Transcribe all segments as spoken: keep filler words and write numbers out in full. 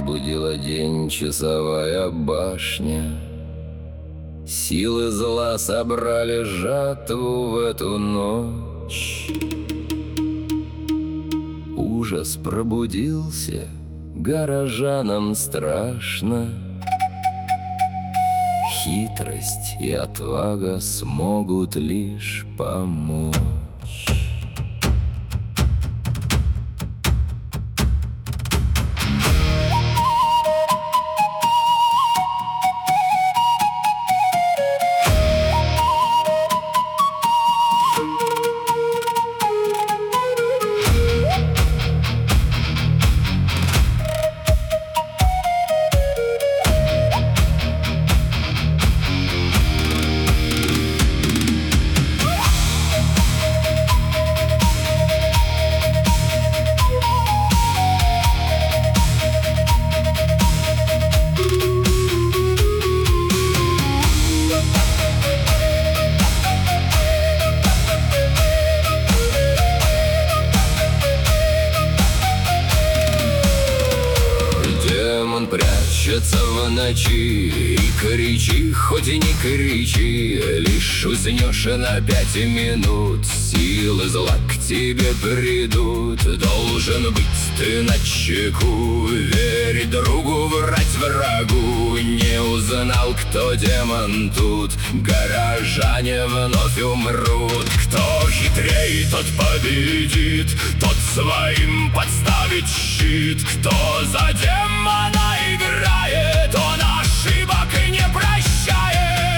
Будила день часовая башня. Силы зла собрали жатву в эту ночь. Ужас пробудился, горожанам страшно. Хитрость и отвага смогут лишь помочь. Прячется в ночи и кричи, хоть и не кричи, лишь уснешь на пять минут, силы зла к тебе придут. Должен быть ты начеку, верить другу, врать врагу. Не узнал, кто демон тут, горожане вновь умрут. Кто хитрей, тот победит, тот своим подставит щит. Кто за демона играет, он ошибок не прощает.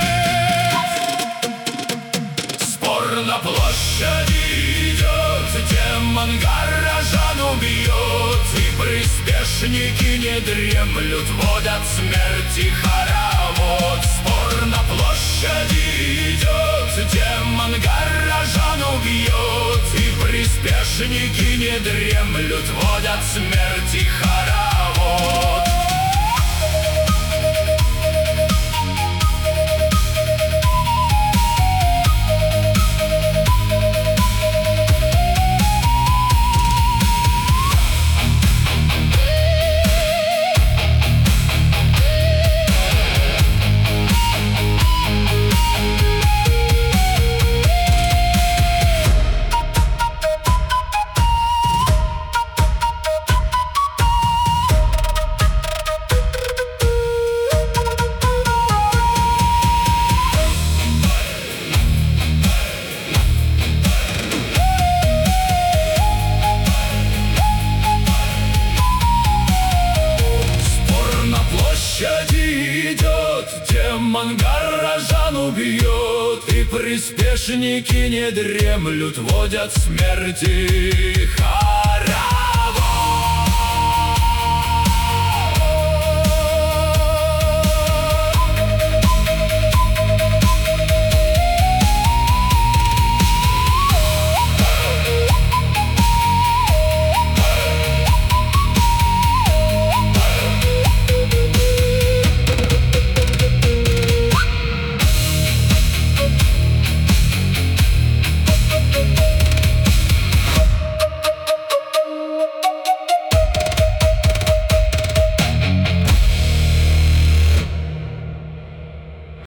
Спор на площади идет, демон горожан убьет. И приспешники не дремлют, водят смерти хоровод. Спор на площади идет, демон горожан убьет. И приспешники не дремлют, водят смерти хоровод. Идет, демон горожан убьет. И приспешники не дремлют, водят смерти.